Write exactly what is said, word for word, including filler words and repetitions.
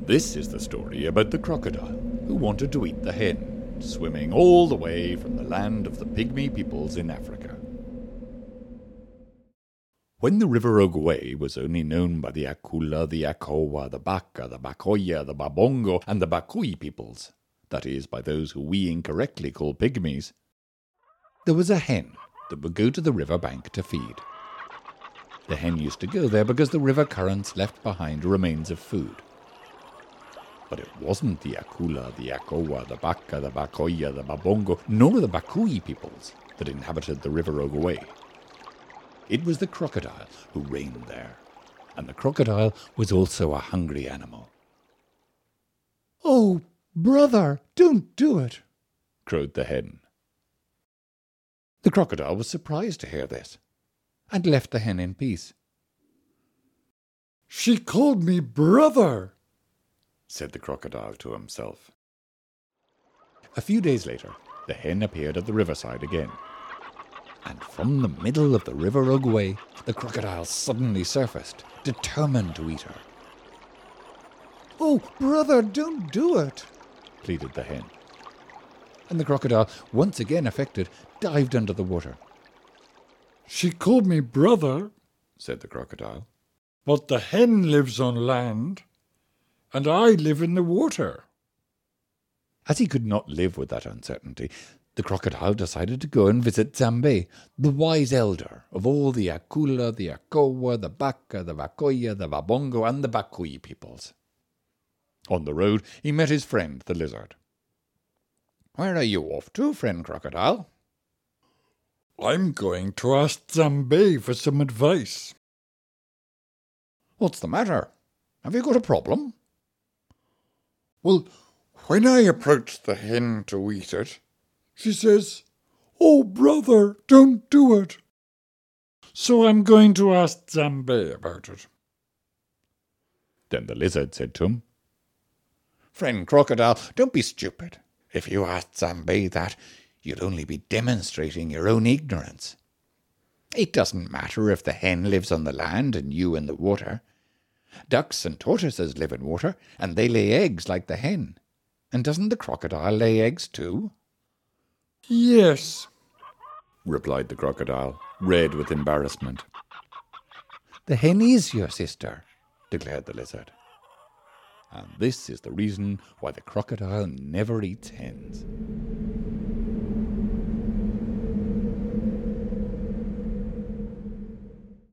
This is the story about the crocodile who wanted to eat the hen, swimming all the way from the land of the pygmy peoples in Africa. When the river Ogowe was only known by the Akula, the Akowa, the Baka, the Bakoya, the Babongo, and the Bakui peoples, that is, by those who we incorrectly call pygmies, there was a hen that would go to the river bank to feed. The hen used to go there because the river currents left behind remains of food. But it wasn't the Akula, the Akowa, the Baka, the Bakoya, the Babongo, nor the Bakui peoples that inhabited the river Ogowe. It was the crocodile who reigned there, and the crocodile was also a hungry animal. "Oh, brother, don't do it," crowed the hen. The crocodile was surprised to hear this, and left the hen in peace. "She called me brother," said the crocodile to himself. A few days later, the hen appeared at the riverside again, and from the middle of the river Ogowe, the crocodile suddenly surfaced, determined to eat her. "Oh, brother, don't do it," pleaded the hen. And the crocodile, once again affected, dived under the water. "She called me brother," said the crocodile, "but the hen lives on land, and I live in the water." As he could not live with that uncertainty, the crocodile decided to go and visit Nzambe, the wise elder of all the Akula, the Akowa, the Baka, the Bakoya, the Babongo, and the Bakui peoples. On the road, he met his friend, the lizard. "Where are you off to, friend crocodile?" "I'm going to ask Nzambe for some advice." "What's the matter? Have you got a problem?" "Well, when I approach the hen to eat it, she says, 'Oh, brother, don't do it.' So I'm going to ask Nzambe about it." Then the lizard said to him, "Friend crocodile, don't be stupid. If you ask Nzambe that, you'll only be demonstrating your own ignorance. It doesn't matter if the hen lives on the land and you in the water. Ducks and tortoises live in water, and they lay eggs like the hen. And doesn't the crocodile lay eggs too?" "Yes," replied the crocodile, red with embarrassment. "The hen is your sister," declared the lizard. And this is the reason why the crocodile never eats hens.